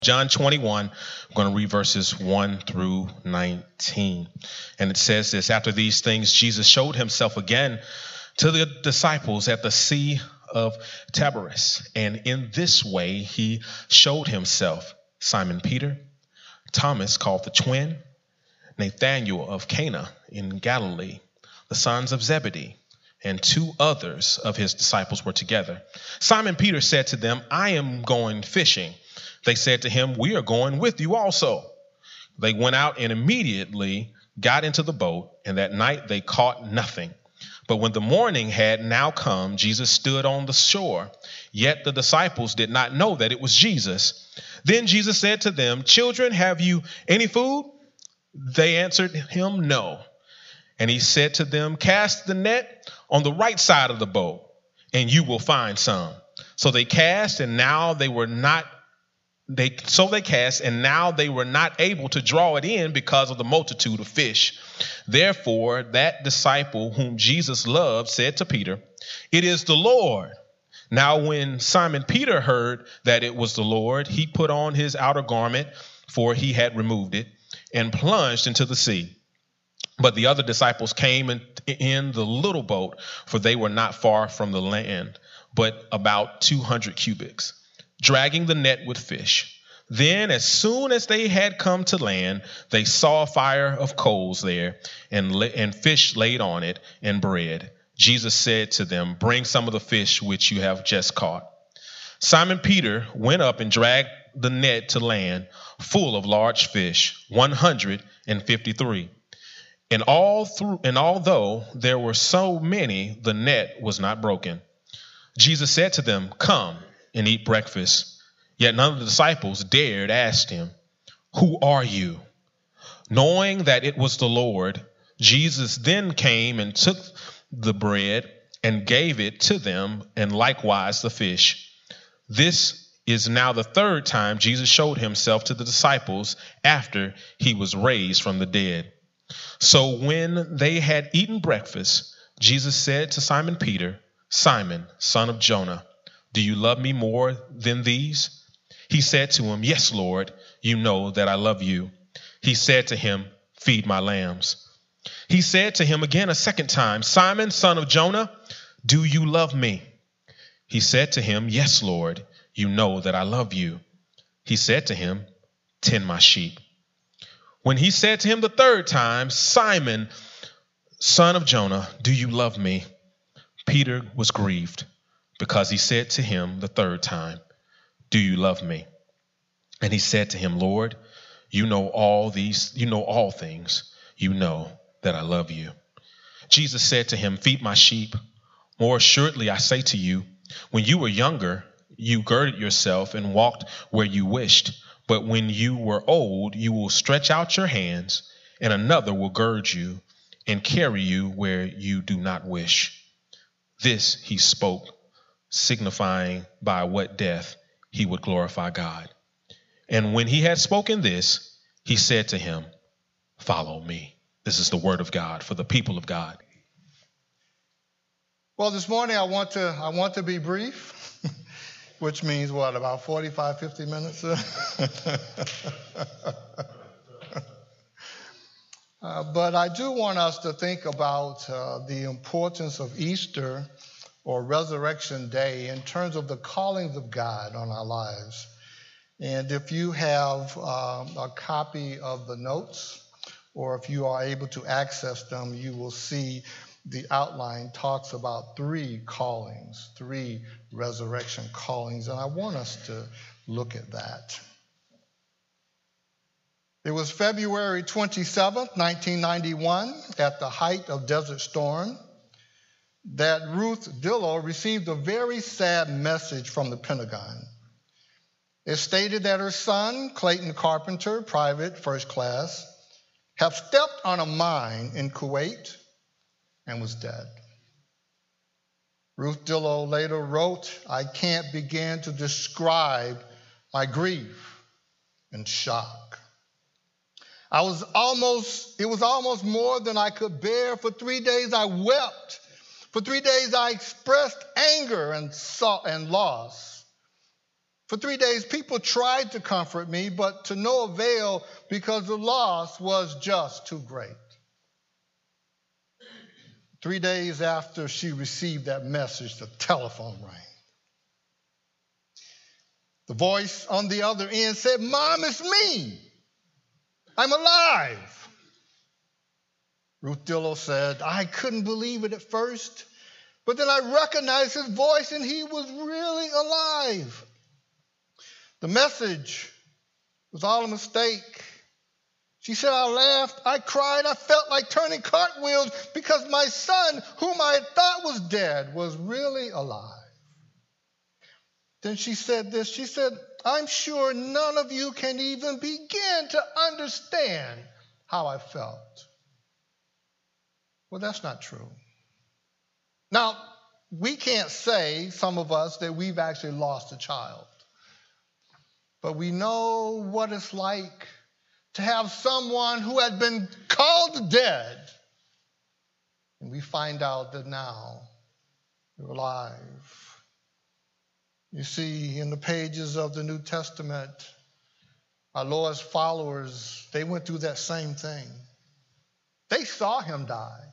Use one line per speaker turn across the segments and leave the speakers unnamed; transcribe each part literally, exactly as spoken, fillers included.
John twenty-one, I'm going to read verses one through nineteen. And it says this: after these things, Jesus showed himself again to the disciples at the Sea of Tiberias. And in this way, he showed himself: Simon Peter, Thomas called the twin, Nathanael of Cana in Galilee, the sons of Zebedee, and two others of his disciples were together. Simon Peter said to them, I am going fishing. They said to him, we are going with you also. They went out and immediately got into the boat, and that night they caught nothing. But when the morning had now come, Jesus stood on the shore. Yet the disciples did not know that it was Jesus. Then Jesus said to them, children, have you any food? They answered him, no. And he said to them, cast the net on the right side of the boat, and you will find some. So they cast, and now they were not They so they cast, and now they were not able to draw it in because of the multitude of fish. Therefore, that disciple whom Jesus loved said to Peter, it is the Lord. Now, when Simon Peter heard that it was the Lord, he put on his outer garment, for he had removed it, and plunged into the sea. But the other disciples came in, in the little boat, for they were not far from the land, but about two hundred cubits, dragging the net with fish. Then, as soon as they had come to land, they saw a fire of coals there, and, and fish laid on it, and bread. Jesus said to them, bring some of the fish which you have just caught. Simon Peter went up and dragged the net to land, full of large fish, one hundred fifty-three. And all through, and although there were so many, the net was not broken. Jesus said to them, come and eat breakfast. Yet none of the disciples dared ask him, who are you? Knowing that it was the Lord, Jesus then came and took the bread and gave it to them, and likewise the fish. This is now the third time Jesus showed himself to the disciples after he was raised from the dead. So when they had eaten breakfast, Jesus said to Simon Peter, Simon, son of Jonah, do you love me more than these? He said to him, yes, Lord, you know that I love you. He said to him, feed my lambs. He said to him again a second time, Simon, son of Jonah, do you love me? He said to him, yes, Lord, you know that I love you. He said to him, tend my sheep. When he said to him the third time, Simon, son of Jonah, do you love me? Peter was grieved, because he said to him the third time, do you love me? And he said to him, Lord, you know all these, you know all things. You know that I love you. Jesus said to him, feed my sheep. More assuredly, I say to you, when you were younger, you girded yourself and walked where you wished. But when you were old, you will stretch out your hands, and another will gird you and carry you where you do not wish. This he spoke, signifying by what death he would glorify God. And when he had spoken this, he said to him, follow me. This is the word of God for the people of God.
Well, this morning I want to I want to be brief, which means what, about forty-five, fifty minutes? uh, but I do want us to think about uh, the importance of Easter or Resurrection Day in terms of the callings of God on our lives. And if you have um, a copy of the notes, or if you are able to access them, you will see the outline talks about three callings, three resurrection callings, and I want us to look at that. It was February twenty-seventh, nineteen ninety-one, at the height of Desert Storm, that Ruth Dillow received a very sad message from the Pentagon. It stated that her son, Clayton Carpenter, private first class, had stepped on a mine in Kuwait and was dead. Ruth Dillow later wrote, I can't begin to describe my grief and shock. I was almost, it was almost more than I could bear. For three days I wept. For three days I expressed anger and, and loss. For three days, people tried to comfort me, but to no avail because the loss was just too great. Three days after she received that message, the telephone rang. The voice on the other end said, "Mom, it's me. I'm alive." Ruth Dillow said, "I couldn't believe it at first, but then I recognized his voice and he was really alive. The message was all a mistake." She said, "I laughed, I cried, I felt like turning cartwheels because my son, whom I thought was dead, was really alive." Then she said this, she said, "I'm sure none of you can even begin to understand how I felt." Well, that's not true. Now, we can't say, some of us, that we've actually lost a child. But we know what it's like to have someone who had been called dead, and we find out that now they're alive. You see, in the pages of the New Testament, our Lord's followers, they went through that same thing. They saw him die.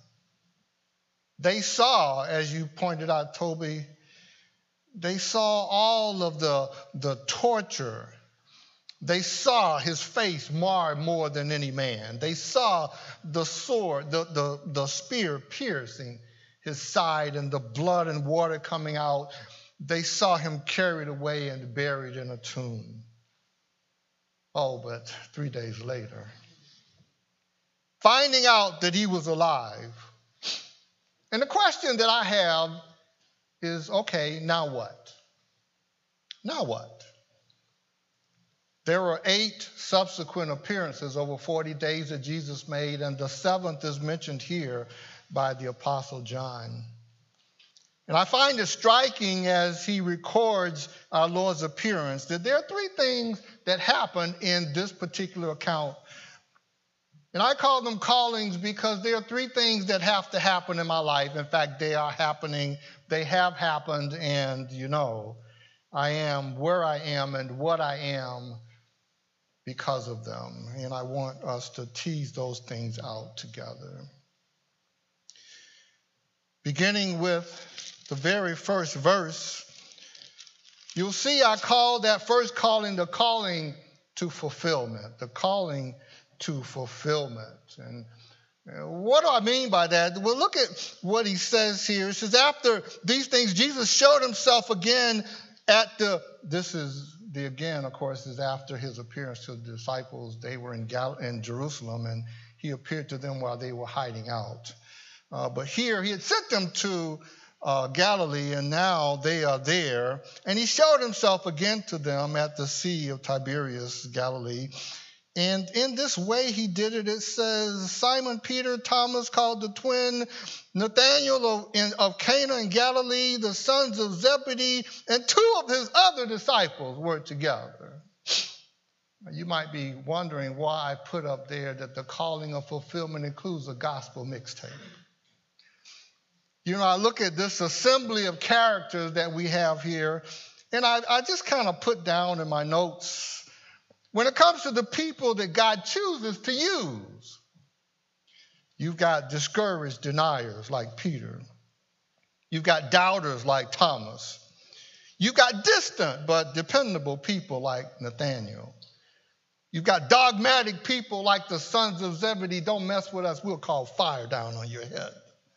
They saw, as you pointed out, Toby, they saw all of the, the torture. They saw his face marred more than any man. They saw the sword, the, the, the spear piercing his side and the blood and water coming out. They saw him carried away and buried in a tomb. Oh, but three days later, finding out that he was alive. And the question that I have is, okay, now what? Now what? There were eight subsequent appearances over forty days that Jesus made, and the seventh is mentioned here by the Apostle John. And I find it striking as he records our Lord's appearance that there are three things that happen in this particular account. And I call them callings because there are three things that have to happen in my life. In fact, they are happening. They have happened, and you know, I am where I am and what I am because of them. And I want us to tease those things out together. Beginning with the very first verse, you'll see I call that first calling the calling to fulfillment, the calling to fulfillment. And what do I mean by that? Well, look at what he says here. It says, after these things, Jesus showed himself again at the, this is the again, of course, is after his appearance to the disciples. They were in, Gal- in Jerusalem, and he appeared to them while they were hiding out. Uh, but here, he had sent them to uh, Galilee, and now they are there. And he showed himself again to them at the Sea of Tiberias, Galilee. And in this way he did it. It says, Simon Peter, Thomas called the twin, Nathanael of, in, of Cana in Galilee, the sons of Zebedee, and two of his other disciples were together. You might be wondering why I put up there that the calling of fulfillment includes a gospel mixtape. You know, I look at this assembly of characters that we have here, and I, I just kind of put down in my notes, when it comes to the people that God chooses to use, you've got discouraged deniers like Peter. You've got doubters like Thomas. You've got distant but dependable people like Nathanael. You've got dogmatic people like the sons of Zebedee. Don't mess with us, we'll call fire down on your head.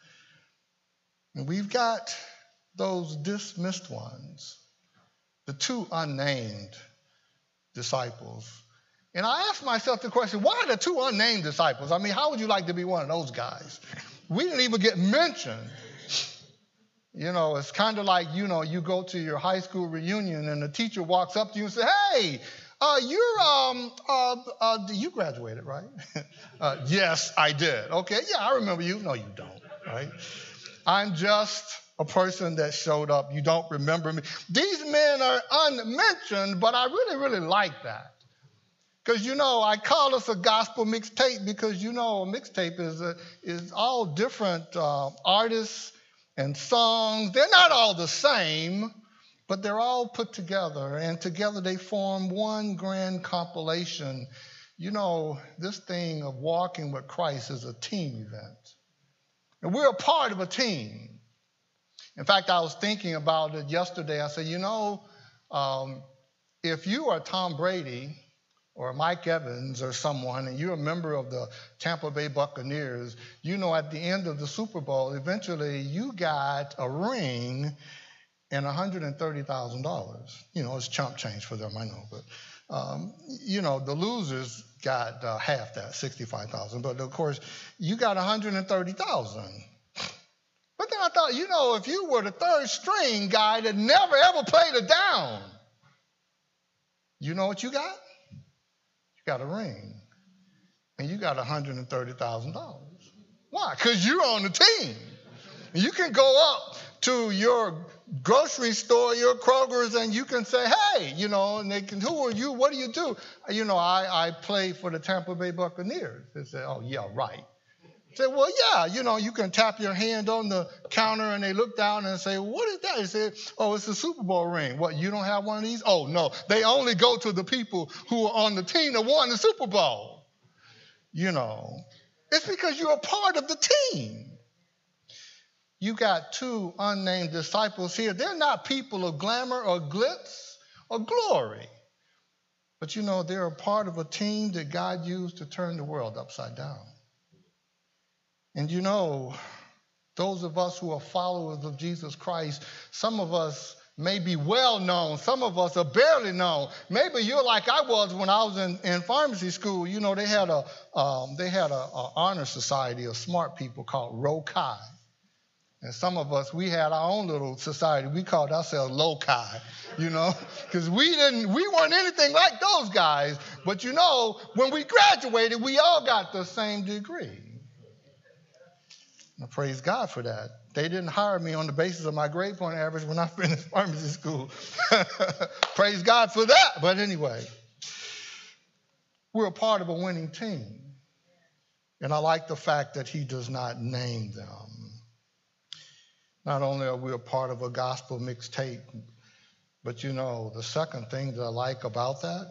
And we've got those dismissed ones, the two unnamed disciples. And I asked myself the question, why the two unnamed disciples? I mean, how would you like to be one of those guys? We didn't even get mentioned. You know, it's kind of like, you know, you go to your high school reunion and the teacher walks up to you and says, hey, uh, you're, um, uh, uh, you graduated, right? uh, yes, I did. Okay, yeah, I remember you. No, you don't, right? I'm just a person that showed up. You don't remember me. These men are unmentioned, but I really, really like that. Because, you know, I call this a gospel mixtape because, you know, a mixtape is, a, is all different uh, artists and songs. They're not all the same, but they're all put together, and together they form one grand compilation. You know, this thing of walking with Christ is a team event. And we're a part of a team. In fact, I was thinking about it yesterday. I said, you know, um, if you are Tom Brady or Mike Evans or someone, and you're a member of the Tampa Bay Buccaneers, you know at the end of the Super Bowl, eventually you got a ring and one hundred thirty thousand dollars. You know, it's chump change for them, I know. But, um, you know, the losers got uh, half that, sixty-five thousand dollars. But, of course, you got one hundred thirty thousand dollars. But then I thought, you know, if you were the third string guy that never, ever played a down, you know what you got? You got a ring. And you got one hundred thirty thousand dollars. Why? Because you're on the team. You can go up to your grocery store, your Kroger's, and you can say, hey, you know, and they can, who are you? What do you do? You know, I, I play for the Tampa Bay Buccaneers. They say, oh, yeah, right. Say, well, yeah, you know, you can tap your hand on the counter and they look down and say, what is that? They say, oh, it's a Super Bowl ring. What, you don't have one of these? Oh, no, they only go to the people who are on the team that won the Super Bowl. You know, it's because you're a part of the team. You got two unnamed disciples here. They're not people of glamour or glitz or glory. But, you know, they're a part of a team that God used to turn the world upside down. And you know, those of us who are followers of Jesus Christ, some of us may be well known. Some of us are barely known. Maybe you're like I was when I was in, in pharmacy school. You know, they had a um, they had a, a honor society of smart people called Rho Chi. And some of us, we had our own little society. We called ourselves Loci, you know, because we didn't, we weren't anything like those guys. But you know, when we graduated, we all got the same degree. I praise God for that. They didn't hire me on the basis of my grade point average when I finished pharmacy school. Praise God for that. But anyway, we're a part of a winning team. And I like the fact that he does not name them. Not only are we a part of a gospel mixtape, but you know, the second thing that I like about that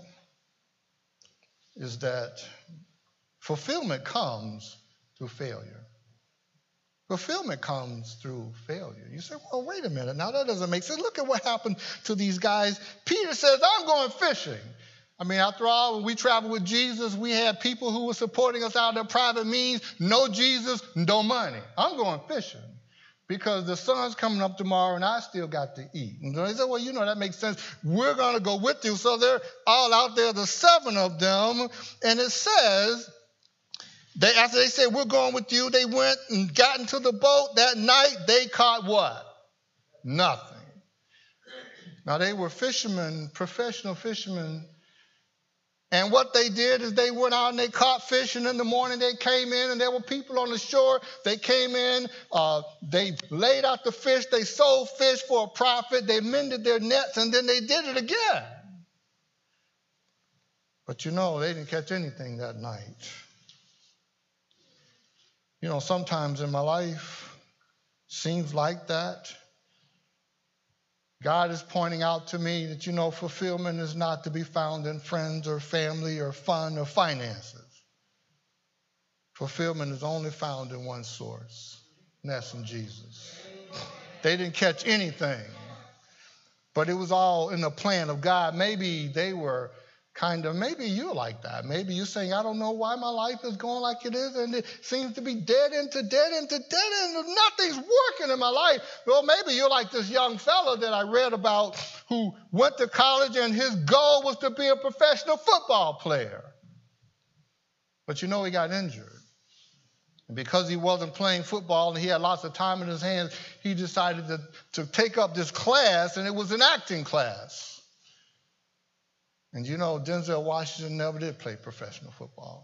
is that fulfillment comes through failure. Fulfillment comes through failure. You say, well, wait a minute. Now, that doesn't make sense. Look at what happened to these guys. Peter says, I'm going fishing. I mean, after all, when we traveled with Jesus, we had people who were supporting us out of their private means. No Jesus, no money. I'm going fishing because the sun's coming up tomorrow and I still got to eat. And they said, well, you know, that makes sense. We're going to go with you. So they're all out there, the seven of them. And it says, They, after they said, we're going with you, they went and got into the boat. That night, they caught what? Nothing. Now, they were fishermen, professional fishermen. And what they did is they went out and they caught fish. And in the morning, they came in and there were people on the shore. They came in. Uh, they laid out the fish. They sold fish for a profit. They mended their nets. And then they did it again. But you know, they didn't catch anything that night. You know, sometimes in my life, seems like that. God is pointing out to me that, you know, fulfillment is not to be found in friends or family or fun or finances. Fulfillment is only found in one source, and that's in Jesus. They didn't catch anything, but it was all in the plan of God. Maybe they were kind of, maybe you're like that. Maybe you're saying, I don't know why my life is going like it is, and it seems to be dead end to dead end to dead end, and nothing's working in my life. Well, maybe you're like this young fella that I read about who went to college and his goal was to be a professional football player. But you know, he got injured. And because he wasn't playing football and he had lots of time in his hands, he decided to, to take up this class, and it was an acting class. And you know, Denzel Washington never did play professional football.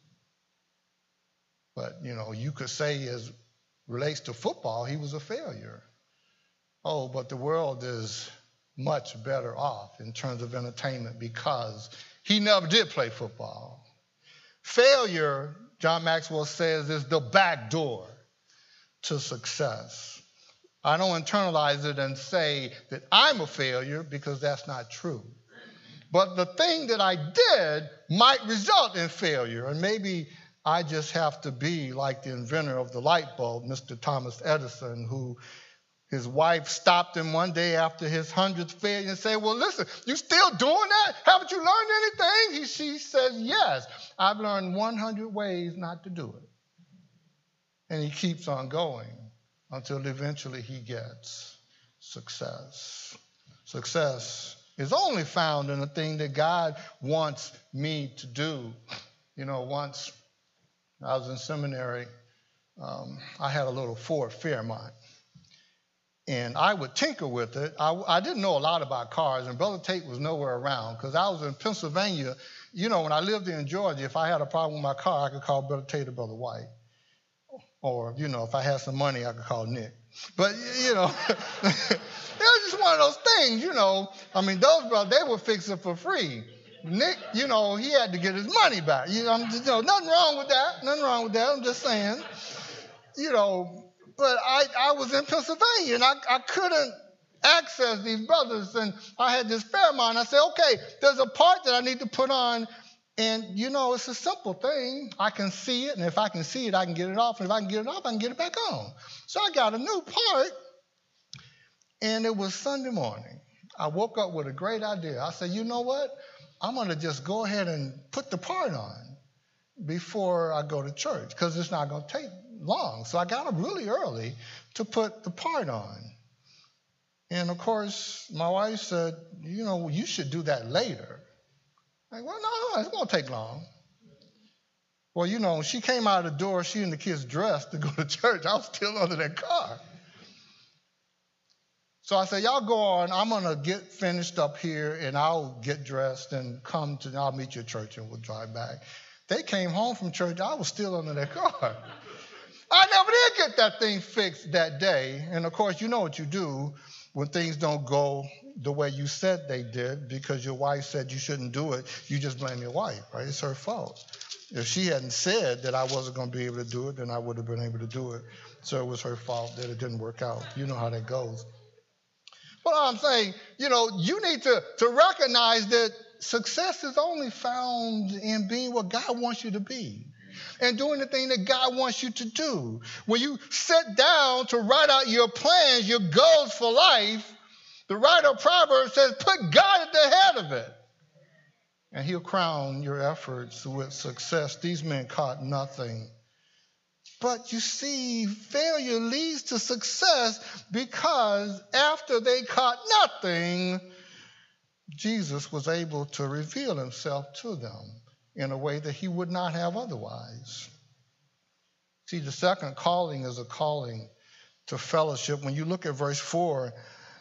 But, you know, you could say as relates to football, he was a failure. Oh, but the world is much better off in terms of entertainment because he never did play football. Failure, John Maxwell says, is the back door to success. I don't internalize it and say that I'm a failure, because that's not true. But the thing that I did might result in failure. And maybe I just have to be like the inventor of the light bulb, Mister Thomas Edison, who his wife stopped him one day after his hundredth failure and said, well, listen, you still doing that? Haven't you learned anything? He, she says, yes, I've learned one hundred ways not to do it. And he keeps on going until eventually he gets success. Success is only found in the thing that God wants me to do. You know, once I was in seminary, um, I had a little Ford Fairmont. And I would tinker with it. I, I didn't know a lot about cars, and Brother Tate was nowhere around because I was in Pennsylvania. You know, when I lived in Georgia, if I had a problem with my car, I could call Brother Tate or Brother White. Or, you know, if I had some money, I could call Nick. But, you know, it was just one of those things, you know. I mean, those brothers, they would fix it for free. Nick, you know, he had to get his money back. You know, I'm just, you know, nothing wrong with that. Nothing wrong with that. I'm just saying, you know. But I, I was in Pennsylvania, and I, I couldn't access these brothers. And I had this Fairmont. I said, okay, there's a part that I need to put on. And, you know, it's a simple thing. I can see it, and if I can see it, I can get it off. And if I can get it off, I can get it back on. So I got a new part, and it was Sunday morning. I woke up with a great idea. I said, you know what? I'm going to just go ahead and put the part on before I go to church, because it's not going to take long. So I got up really early to put the part on. And, of course, my wife said, you know, you should do that later. Like, well, no, it won't take long. Well, you know, she came out of the door, she and the kids dressed to go to church. I was still under that car. So I said, y'all go on. I'm going to get finished up here, and I'll get dressed and come to, I'll meet you at church, and we'll drive back. They came home from church. I was still under that car. I never did get that thing fixed that day. And, of course, you know what you do when things don't go the way you said they did because your wife said you shouldn't do it. You just blame your wife, right? It's her fault. If she hadn't said that I wasn't going to be able to do it, then I would have been able to do it. So it was her fault that it didn't work out. You know how that goes. But I'm saying, you know, you need to, to recognize that success is only found in being what God wants you to be and doing the thing that God wants you to do. When you sit down to write out your plans, your goals for life, the writer of Proverbs says, put God at the head of it, and he'll crown your efforts with success. These men caught nothing. But you see, failure leads to success because after they caught nothing, Jesus was able to reveal himself to them in a way that he would not have otherwise. See, the second calling is a calling to fellowship. When you look at verse four,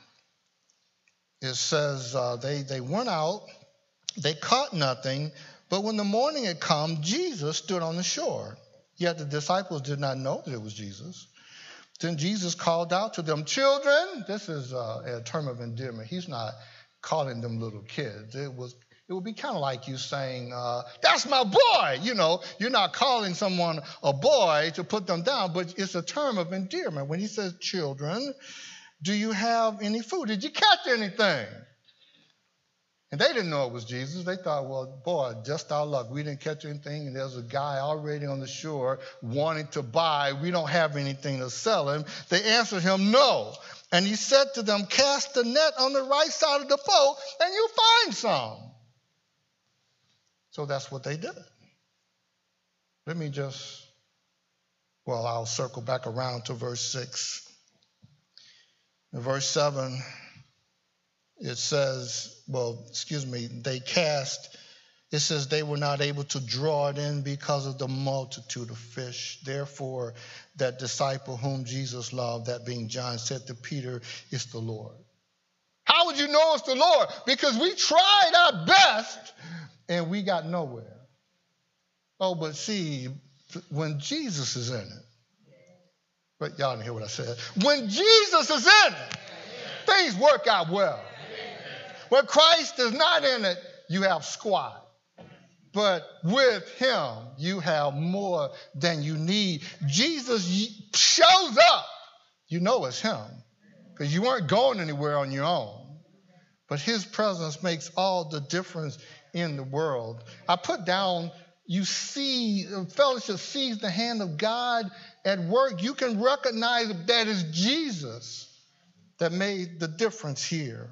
it says uh, they, they went out, they caught nothing, but when the morning had come, Jesus stood on the shore. Yet the disciples did not know that it was Jesus. Then Jesus called out to them, children. This is uh, a term of endearment. He's not calling them little kids. It was It would be kind of like you saying, uh, that's my boy. You know, you're not calling someone a boy to put them down, but it's a term of endearment. When he says, children, do you have any food? Did you catch anything? And they didn't know it was Jesus. They thought, well, boy, just our luck. We didn't catch anything, and there's a guy already on the shore wanting to buy. We don't have anything to sell him. They answered him, no. And he said to them, cast the net on the right side of the boat, and you'll find some. So that's what they did. Let me just, well, I'll circle back around to verse six. In verse seven, it says, well, excuse me, they cast, it says they were not able to draw it in because of the multitude of fish. Therefore, that disciple whom Jesus loved, that being John, said to Peter, it's the Lord. How would you know it's the Lord? Because we tried our best and we got nowhere. Oh, but see, when Jesus is in it, but y'all didn't hear what I said. When Jesus is in it, things work out well. When Christ is not in it, you have squat. But with him, you have more than you need. Jesus shows up. You know it's him. because you weren't going anywhere on your own. But his presence makes all the difference in the world. I put down, you see, fellowship sees the hand of God at work. You can recognize that it's Jesus that made the difference here.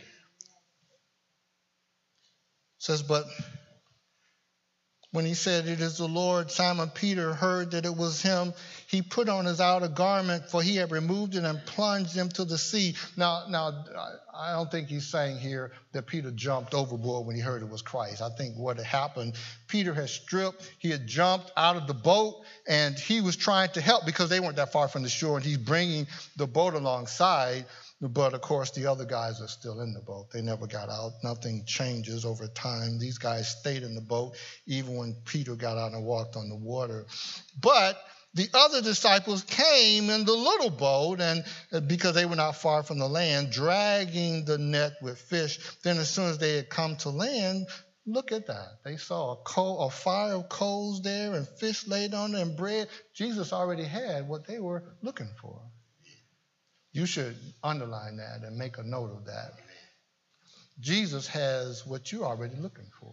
It says, but when he said, it is the Lord, Simon Peter heard that it was him. He put on his outer garment, for he had removed it and plunged into the sea. Now, now, I don't think he's saying here that Peter jumped overboard when he heard it was Christ. I think what had happened, Peter had stripped, he had jumped out of the boat, and he was trying to help because they weren't that far from the shore, and he's bringing the boat alongside. But, of course, the other guys are still in the boat. They never got out. Nothing changes over time. These guys stayed in the boat even when Peter got out and walked on the water. But the other disciples came in the little boat, and because they were not far from the land, dragging the net with fish. Then as soon as they had come to land, look at that. They saw a, coal, a fire of coals there and fish laid on it and bread. Jesus already had what they were looking for. You should underline that and make a note of that. Jesus has what you're already looking for.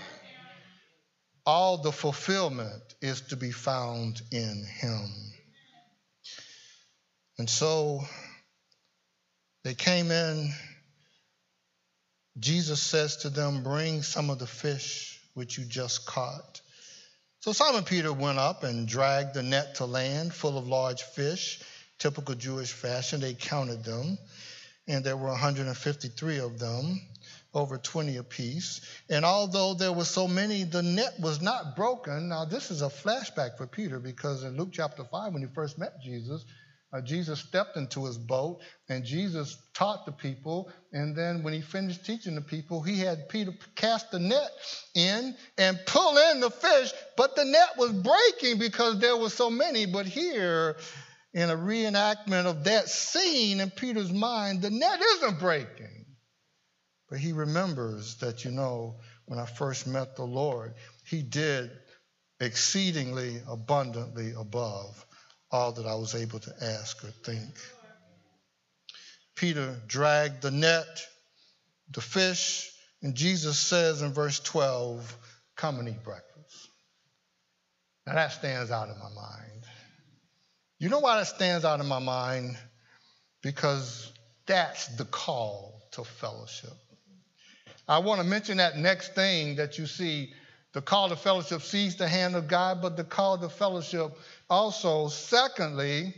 All the fulfillment is to be found in him. And so they came in. Jesus says to them, bring some of the fish which you just caught. So Simon Peter went up and dragged the net to land full of large fish. Typical Jewish fashion, they counted them, and there were one hundred fifty-three of them, over twenty apiece. And although there were so many, the net was not broken. Now, this is a flashback for Peter, because in Luke chapter five, when he first met Jesus, uh, Jesus stepped into his boat, and Jesus taught the people. And then when he finished teaching the people, he had Peter cast the net in and pull in the fish, but the net was breaking because there were so many. But here, in a reenactment of that scene in Peter's mind, the net isn't breaking. But he remembers that, you know, when I first met the Lord, he did exceedingly abundantly above all that I was able to ask or think. Peter dragged the net, the fish, and Jesus says in verse twelve, come and eat breakfast. Now that stands out in my mind. You know why that stands out in my mind? Because that's the call to fellowship. I want to mention that next thing that you see. The call to fellowship sees the hand of God, but the call to fellowship also, secondly,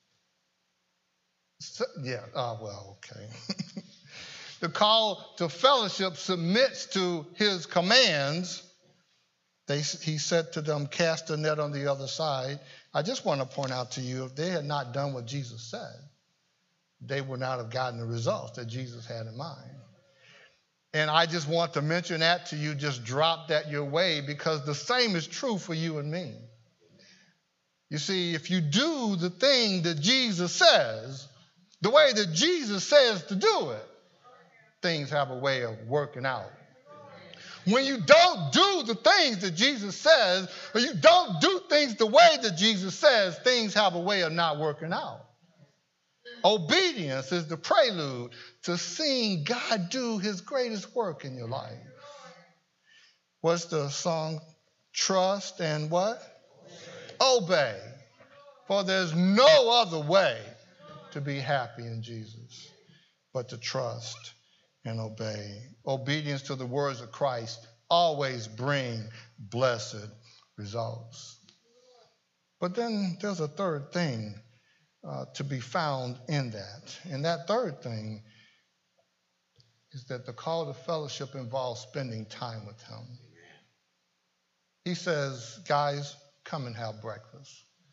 yeah, uh, well, okay. The call to fellowship submits to his commands. They, he said to them, cast the net on the other side. I just want to point out to you, if they had not done what Jesus said, they would not have gotten the results that Jesus had in mind. And I just want to mention that to you, just drop that your way, because the same is true for you and me. You see, if you do the thing that Jesus says, the way that Jesus says to do it, things have a way of working out. When you don't do the things that Jesus says, or you don't do things the way that Jesus says, things have a way of not working out. Obedience is the prelude to seeing God do his greatest work in your life. What's the song? Trust and what? Obey. Obey. For there's no other way to be happy in Jesus but to trust and obey. Obedience to the words of Christ always bring blessed results. But then there's a third thing uh, to be found in that. And that third thing is that the call to fellowship involves spending time with him. He says, guys, come and have breakfast.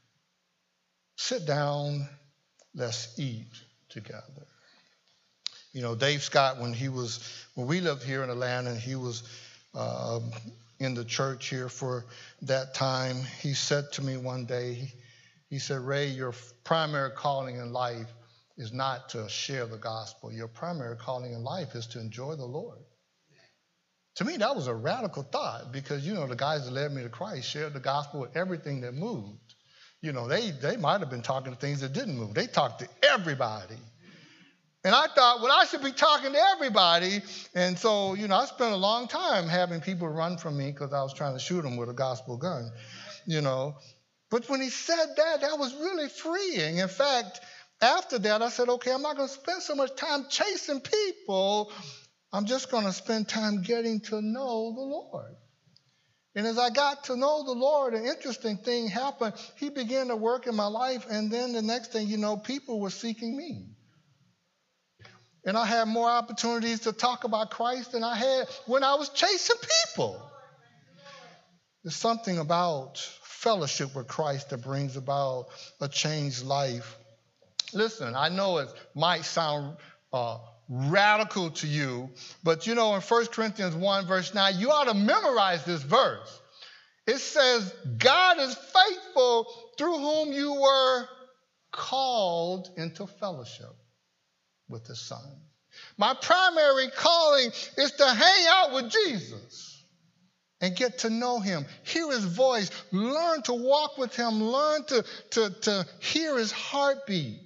Sit down, let's eat together. You know, Dave Scott, when he was, when we lived here in Atlanta, and he was uh, in the church here for that time, he said to me one day, he, he said, Ray, your primary calling in life is not to share the gospel. Your primary calling in life is to enjoy the Lord. To me, that was a radical thought, because, you know, the guys that led me to Christ shared the gospel with everything that moved. You know, they, they might have been talking to things that didn't move. They talked to everybody. And I thought, well, I should be talking to everybody. And so, you know, I spent a long time having people run from me because I was trying to shoot them with a gospel gun, you know. But when he said that, that was really freeing. In fact, after that, I said, okay, I'm not going to spend so much time chasing people. I'm just going to spend time getting to know the Lord. And as I got to know the Lord, an interesting thing happened. He began to work in my life, and then the next thing you know, people were seeking me. And I had more opportunities to talk about Christ than I had when I was chasing people. There's something about fellowship with Christ that brings about a changed life. Listen, I know it might sound uh, radical to you, but you know, in First Corinthians one, verse nine, you ought to memorize this verse. It says, God is faithful through whom you were called into fellowship with his Son. My primary calling is to hang out with Jesus and get to know him, hear his voice, learn to walk with him, learn to, to, to hear his heartbeat.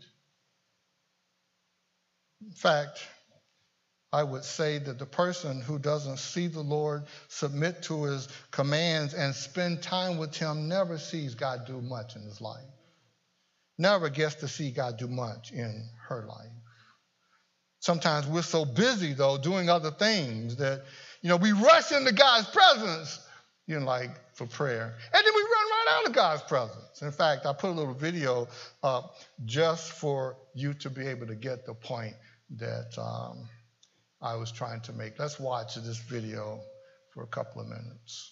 In fact, I would say that the person who doesn't see the Lord, submit to his commands, and spend time with him never sees God do much in his life. Never gets to see God do much in her life. Sometimes we're so busy, though, doing other things that, you know, we rush into God's presence, you know, like for prayer. And then we run right out of God's presence. In fact, I put a little video up just for you to be able to get the point that um, I was trying to make. Let's watch this video for a couple of minutes.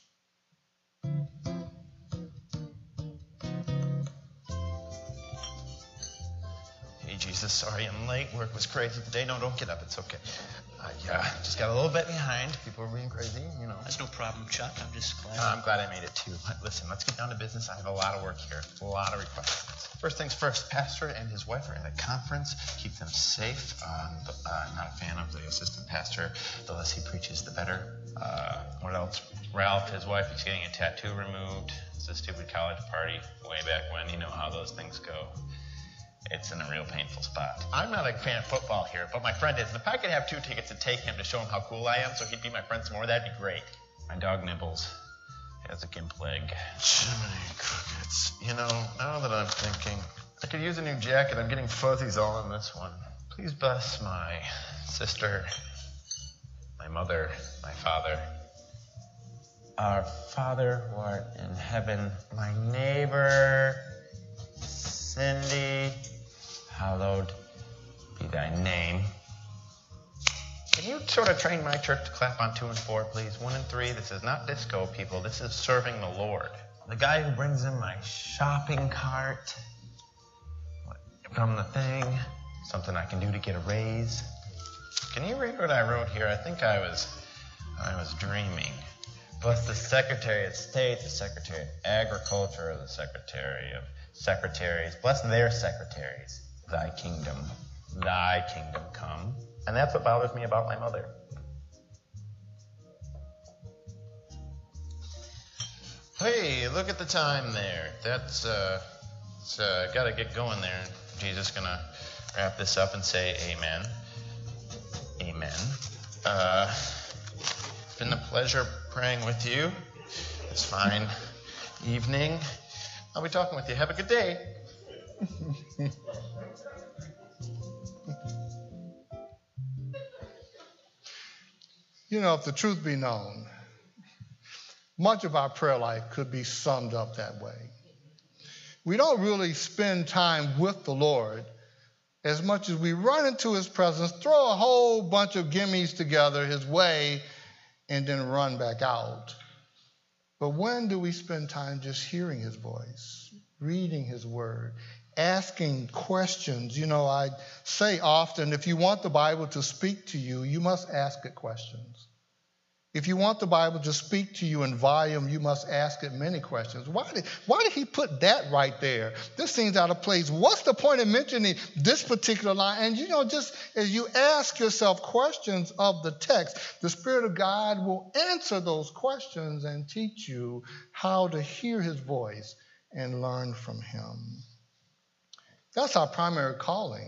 Hey, Jesus, sorry I'm late. Work was crazy today. No, don't get up. It's okay. I uh, just got a little bit behind. People were being crazy, you know.
That's no problem, Chuck. I'm just glad.
No, I'm glad I made it, too. But listen, let's get down to business. I have a lot of work here, a lot of requests. First things first, Pastor and his wife are at a conference. Keep them safe. Um, but, uh, I'm not a fan of the assistant pastor. The less he preaches, the better. Uh, what else? Ralph, his wife, is getting a tattoo removed. It's a stupid college party way back when. You know how those things go. It's in a real painful spot. I'm not a fan of football here, but my friend is. And if I could have two tickets to take him to show him how cool I am so he'd be my friend some more, that'd be great. My dog Nibbles has a gimp leg. Jiminy crickets. You know, now that I'm thinking, I could use a new jacket. I'm getting fuzzies all in this one. Please bless my sister, my mother, my father. Our Father who art in heaven, my neighbor, Cindy, hallowed be thy name. Can you sort of train my church to clap on two and four, please? One and three, this is not disco, people. This is serving the Lord. The guy who brings in my shopping cart from the thing, something I can do to get a raise. Can you read what I wrote here? I think I was, I was dreaming. Bless the Secretary of State, the Secretary of Agriculture, the Secretary of Secretaries. Bless their secretaries. Thy kingdom, thy kingdom come. And that's what bothers me about my mother. Hey, look at the time there. That's, uh, it's, uh, gotta get going there. Jesus gonna wrap this up and say amen. Amen. Uh, it's been a pleasure praying with you this fine evening. I'll be talking with you. Have a good day.
You know, if the truth be known, much of our prayer life could be summed up that way. We don't really spend time with the Lord as much as we run into his presence, throw a whole bunch of gimmies together his way, and then run back out. But when do we spend time just hearing his voice, reading his word, asking questions? You know, I say often, if you want the Bible to speak to you, you must ask it questions. If you want the Bible to speak to you in volume, you must ask it many questions. Why did, why did he put that right there? This seems out of place. What's the point of mentioning this particular line? And, you know, just as you ask yourself questions of the text, the Spirit of God will answer those questions and teach you how to hear his voice and learn from him. That's our primary calling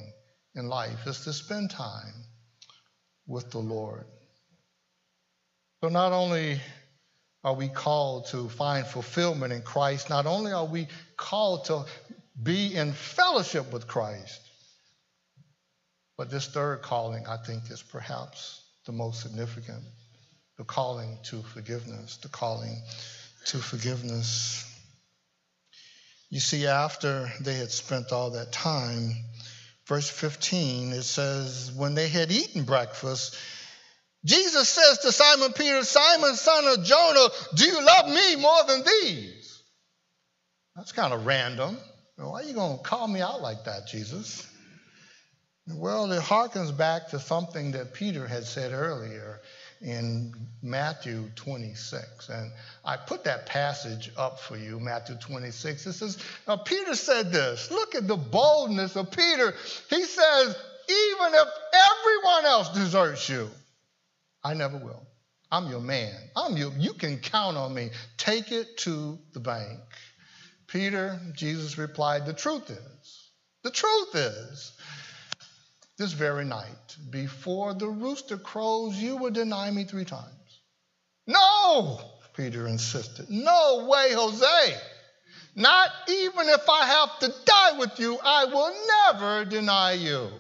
in life is to spend time with the Lord. So not only are we called to find fulfillment in Christ, not only are we called to be in fellowship with Christ, but this third calling, I think, is perhaps the most significant, the calling to forgiveness, the calling to forgiveness. You see, after they had spent all that time, verse fifteen, it says, when they had eaten breakfast, Jesus says to Simon Peter, Simon, son of Jonah, do you love me more than these? That's kind of random. Why are you going to call me out like that, Jesus? Well, it harkens back to something that Peter had said earlier in Matthew twenty-six. And I put that passage up for you, Matthew twenty-six. It says, now Peter said this. Look at the boldness of Peter. He says, even if everyone else deserts you, I never will. I'm your man. I'm your, you can count on me. Take it to the bank. Peter, Jesus replied, the truth is, the truth is, this very night, before the rooster crows, you will deny me three times. No, Peter insisted. No way, Jose. Not even if I have to die with you, I will never deny you.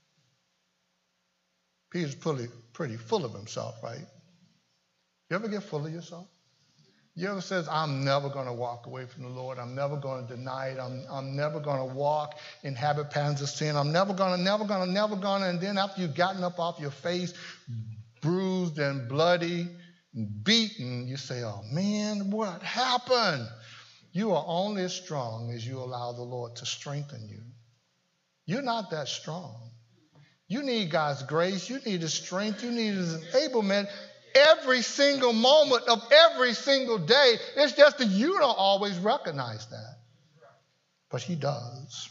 Peter's pretty, pretty full of himself, right? You ever get full of yourself? You ever says, I'm never going to walk away from the Lord. I'm never going to deny it. I'm, I'm never going to walk in habit patterns of sin. I'm never going to, never going to, never going to. And then after you've gotten up off your face, bruised and bloody, and beaten, you say, oh man, what happened? You are only as strong as you allow the Lord to strengthen you. You're not that strong. You need God's grace. You need His strength. You need His enablement. Every single moment of every single day. It's just that you don't always recognize that. But He does.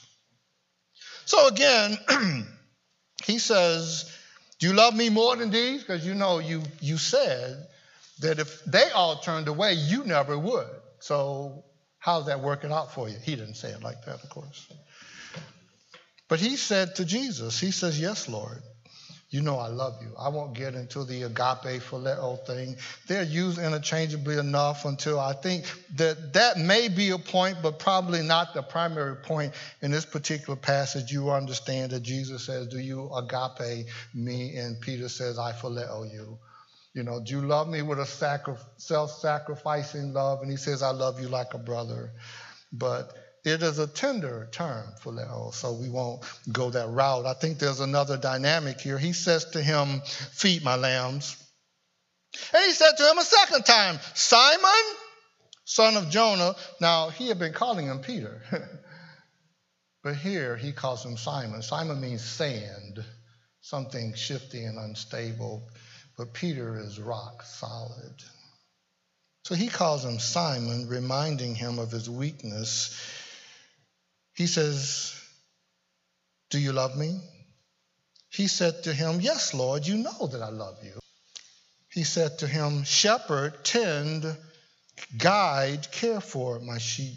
So again, He says, do you love me more than these? Because you know you, you said that if they all turned away, you never would. So how's that working out for you? He didn't say it like that, of course. But He said to Jesus, He says, yes, Lord. You know I love you. I won't get into the agape phileo thing. They're used interchangeably enough until I think that that may be a point, but probably not the primary point in this particular passage. You understand that Jesus says, do you agape me? And Peter says, I phileo you. You know, do you love me with a sacri- self-sacrificing love? And he says, I love you like a brother. But it is a tender term, phileo, so we won't go that route. I think there's another dynamic here. He says to him, feed my lambs. And he said to him a second time, Simon, son of Jonah. Now, he had been calling him Peter. But here he calls him Simon. Simon means sand, something shifty and unstable. But Peter is rock solid. So he calls him Simon, reminding him of his weakness. He says, do you love me? He said to him, yes, Lord, you know that I love you. He said to him, shepherd, tend, guide, care for my sheep.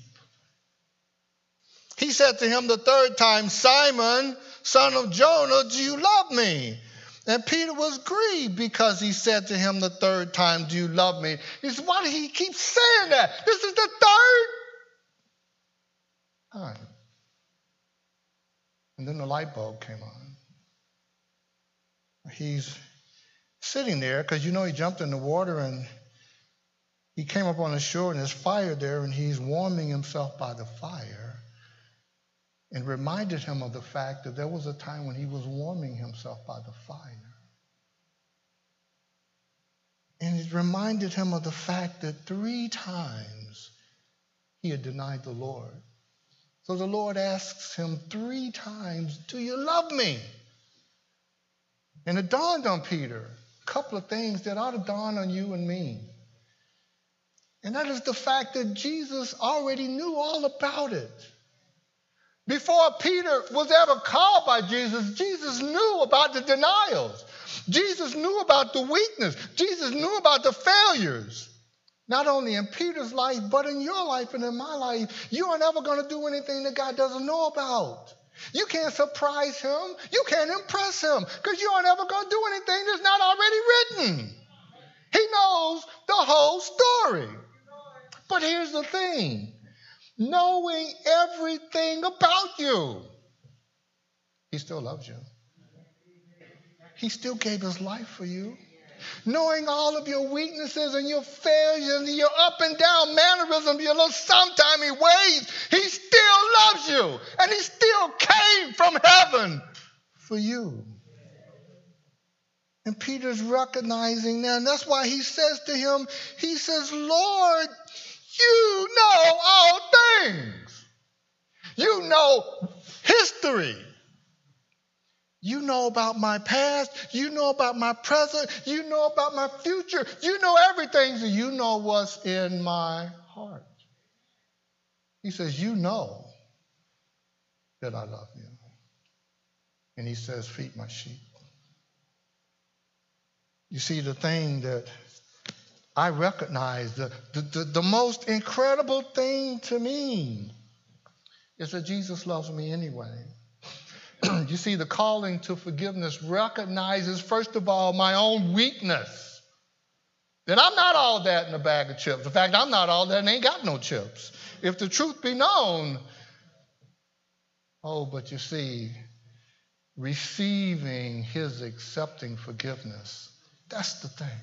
He said to him the third time, Simon, son of Jonah, do you love me? And Peter was grieved because he said to him the third time, do you love me? He said, why do he keep saying that? This is the third time. And then the light bulb came on. He's sitting there because, you know, he jumped in the water and he came up on the shore and there's fire there and he's warming himself by the fire. And reminded him of the fact that there was a time when he was warming himself by the fire. And it reminded him of the fact that three times he had denied the Lord. So the Lord asks him three times, do you love me? And it dawned on Peter a couple of things that ought to dawn on you and me. And that is the fact that Jesus already knew all about it. Before Peter was ever called by Jesus, Jesus knew about the denials. Jesus knew about the weakness. Jesus knew about the failures. Not only in Peter's life, but in your life and in my life. You are never going to do anything that God doesn't know about. You can't surprise him. You can't impress him because you aren't ever going to do anything that's not already written. He knows the whole story. But here's the thing. Knowing everything about you, he still loves you. He still gave his life for you. Knowing all of your weaknesses and your failures and your up and down mannerisms, your little sometimey ways, he still loves you. And he still came from heaven for you. And Peter's recognizing that. And that's why he says to him, he says, Lord, you know all things. You know history. You know about my past. You know about my present. You know about my future. You know everything. So you know what's in my heart. He says, you know that I love you. And he says, feed my sheep. You see, the thing that I recognize, the, the, the, the most incredible thing to me is that Jesus loves me anyway. You see, the calling to forgiveness recognizes, first of all, my own weakness. That I'm not all that in a bag of chips. In fact, I'm not all that and ain't got no chips. If the truth be known, oh, but you see, receiving his accepting forgiveness, that's the thing.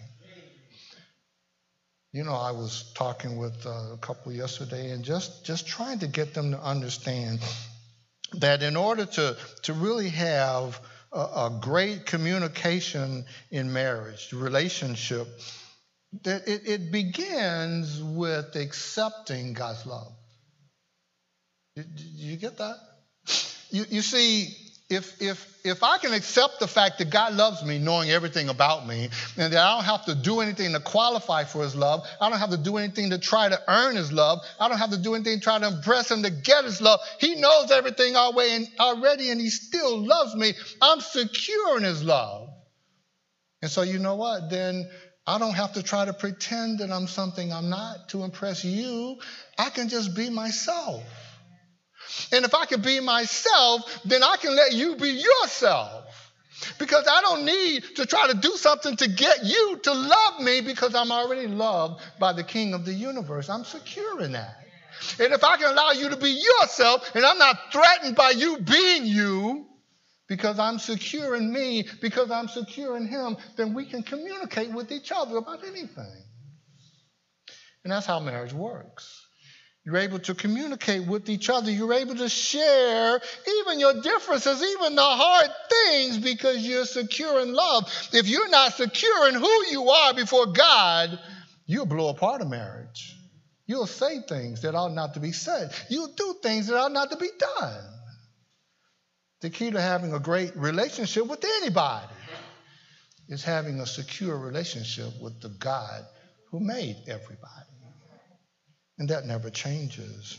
You know, I was talking with uh, a couple yesterday and just, just trying to get them to understand that in order to, to really have a, a great communication in marriage, relationship, that it, it begins with accepting God's love. Did, did you get that? You, you see, if, if, if I can accept the fact that God loves me, knowing everything about me, and that I don't have to do anything to qualify for his love, I don't have to do anything to try to earn his love, I don't have to do anything to try to impress him to get his love. He knows everything already, and he still loves me. I'm secure in his love. And so you know what? Then I don't have to try to pretend that I'm something I'm not to impress you. I can just be myself. And if I can be myself, then I can let you be yourself. Because I don't need to try to do something to get you to love me because I'm already loved by the King of the universe. I'm secure in that. And if I can allow you to be yourself and I'm not threatened by you being you because I'm secure in me, because I'm secure in him, then we can communicate with each other about anything. And that's how marriage works. You're able to communicate with each other. You're able to share even your differences, even the hard things, because you're secure in love. If you're not secure in who you are before God, you'll blow apart a marriage. You'll say things that ought not to be said. You'll do things that ought not to be done. The key to having a great relationship with anybody is having a secure relationship with the God who made everybody. And that never changes.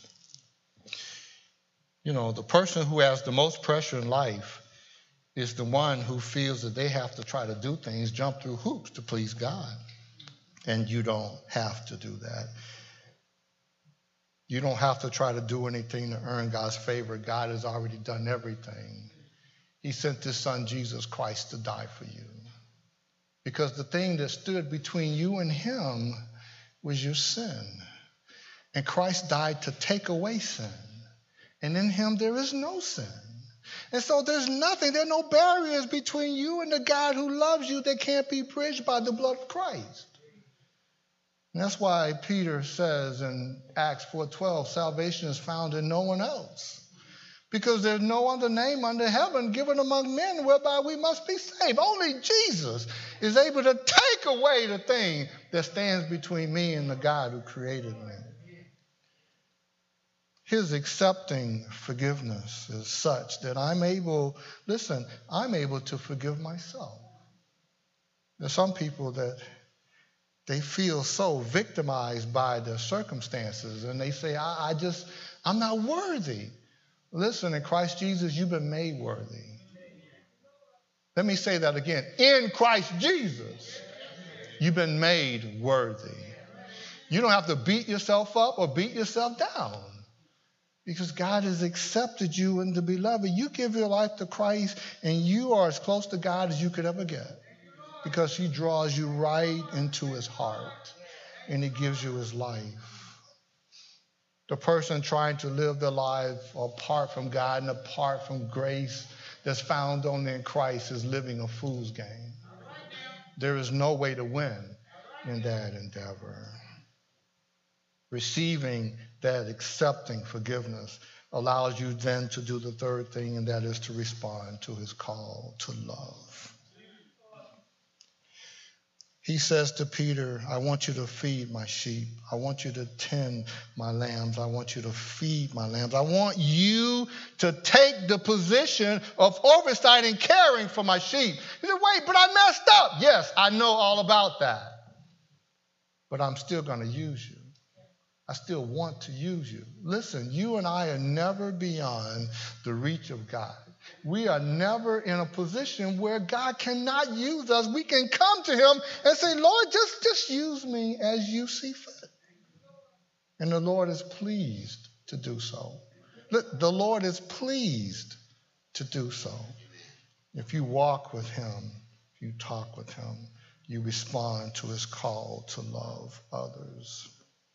You know, the person who has the most pressure in life is the one who feels that they have to try to do things, jump through hoops to please God. And you don't have to do that. You don't have to try to do anything to earn God's favor. God has already done everything. He sent his son, Jesus Christ, to die for you. Because the thing that stood between you and him was your sin. And Christ died to take away sin. And in him there is no sin. And so there's nothing, there are no barriers between you and the God who loves you that can't be bridged by the blood of Christ. And that's why Peter says in Acts four twelve, salvation is found in no one else. Because there's no other name under heaven given among men whereby we must be saved. Only Jesus is able to take away the thing that stands between me and the God who created me. His accepting forgiveness is such that I'm able, listen, I'm able to forgive myself. There's some people that they feel so victimized by their circumstances and they say, I, I just, I'm not worthy. Listen, in Christ Jesus, you've been made worthy. Let me say that again. In Christ Jesus, you've been made worthy. You don't have to beat yourself up or beat yourself down. Because God has accepted you in the beloved. You give your life to Christ, and you are as close to God as you could ever get. Because he draws you right into his heart, and he gives you his life. The person trying to live their life apart from God and apart from grace that's found only in Christ is living a fool's game. There is no way to win in that endeavor. Receiving that accepting forgiveness allows you then to do the third thing, and that is to respond to his call to love. He says to Peter, I want you to feed my sheep. I want you to tend my lambs. I want you to feed my lambs. I want you to take the position of oversight and caring for my sheep. He said, wait, but I messed up. Yes, I know all about that. But I'm still going to use you. I still want to use you. Listen, you and I are never beyond the reach of God. We are never in a position where God cannot use us. We can come to him and say, Lord, just, just use me as you see fit. And the Lord is pleased to do so. Look, the Lord is pleased to do so. If you walk with him, if you talk with him, you respond to his call to love others.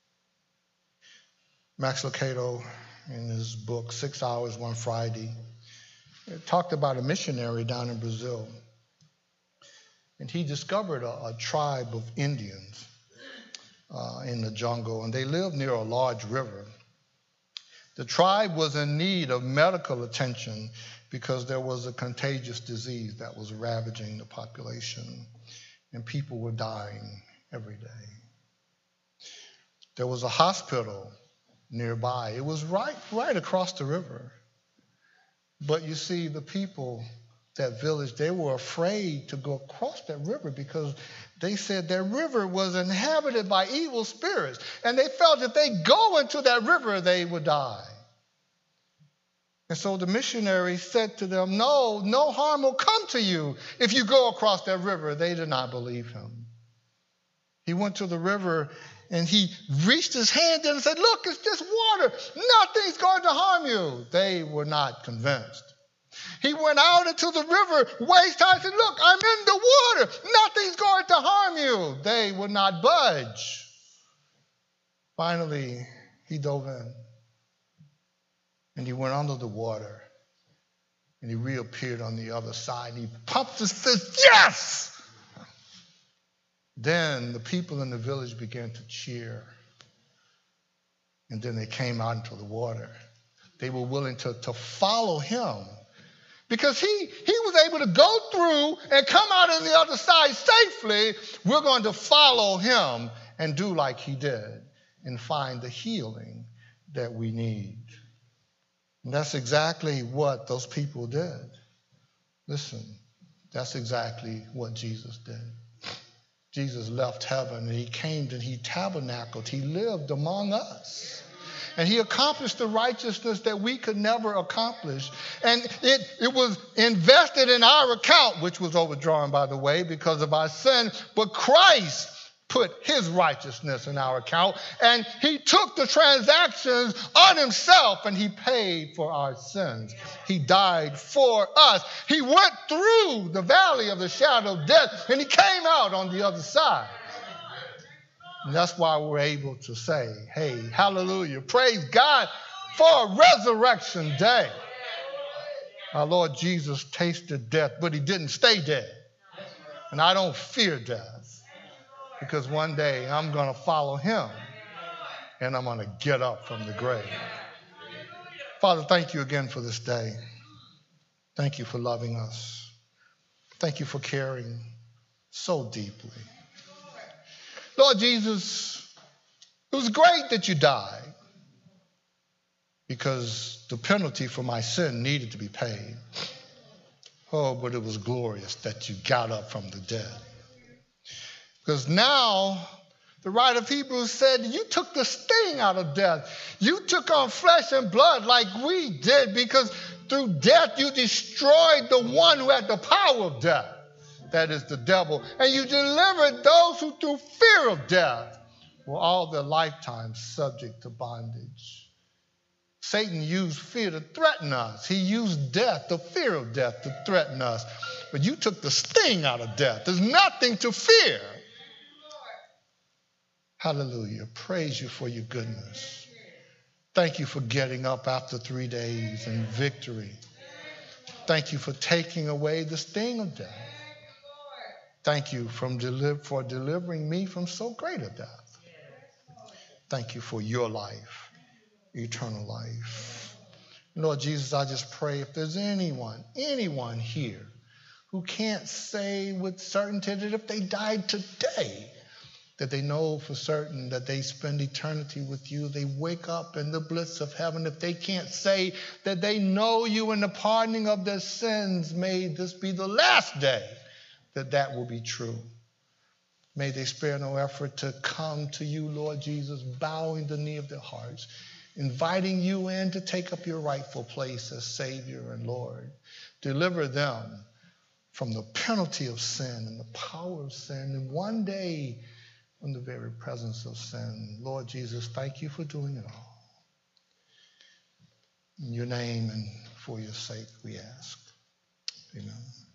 Max Lucado, in his book, Six Hours One Friday, talked about a missionary down in Brazil. And he discovered a, a tribe of Indians uh, in the jungle, and they lived near a large river. The tribe was in need of medical attention because there was a contagious disease that was ravaging the population, and people were dying every day. There was a hospital nearby. It was right, right across the river. But you see, the people, that village, they were afraid to go across that river because they said that river was inhabited by evil spirits. And they felt if they go into that river, they would die. And so the missionary said to them, no, no harm will come to you if you go across that river. They did not believe him. He went to the river and he reached his hand in and said, look, it's just water. Nothing's going to harm you. They were not convinced. He went out into the river, waist high, and said, look, I'm in the water. Nothing's going to harm you. They would not budge. Finally, he dove in. And he went under the water. And he reappeared on the other side. He pumped his fist, yes! Then the people in the village began to cheer. And then they came out into the water. They were willing to, to follow him because he, he was able to go through and come out on the other side safely. We're going to follow him and do like he did and find the healing that we need. And that's exactly what those people did. Listen, that's exactly what Jesus did. Jesus left heaven and he came and he tabernacled. He lived among us. And he accomplished the righteousness that we could never accomplish. And it, it was invested in our account, which was overdrawn, by the way, because of our sin. But Christ put his righteousness in our account. And he took the transactions on himself and he paid for our sins. He died for us. He went through the valley of the shadow of death and he came out on the other side. And that's why we're able to say, hey, hallelujah, praise God for resurrection day. Our Lord Jesus tasted death, but he didn't stay dead. And I don't fear death because one day I'm going to follow him and I'm going to get up from the grave. Father, thank you again for this day. Thank you for loving us. Thank you for caring so deeply. Lord Jesus, it was great that you died because the penalty for my sin needed to be paid. Oh, but it was glorious that you got up from the dead. Because now, the writer of Hebrews said, you took the sting out of death. You took on flesh and blood like we did because through death you destroyed the one who had the power of death. That is the devil. And you delivered those who through fear of death were all their lifetime subject to bondage. Satan used fear to threaten us. He used death, the fear of death, to threaten us. But you took the sting out of death. There's nothing to fear. Hallelujah. Praise you for your goodness. Thank you for getting up after three days in victory. Thank you for taking away the sting of death. Thank you from deli- for delivering me from so great a death. Thank you for your life, eternal life. Lord Jesus, I just pray if there's anyone, anyone here who can't say with certainty that if they died today, that they know for certain that they spend eternity with you. They wake up in the bliss of heaven. If they can't say that they know you in the pardoning of their sins, may this be the last day that that will be true. May they spare no effort to come to you, Lord Jesus, bowing the knee of their hearts, inviting you in to take up your rightful place as Savior and Lord. Deliver them from the penalty of sin and the power of sin, and one day from the very presence of sin. Lord Jesus, thank you for doing it all. In your name and for your sake we ask. Amen.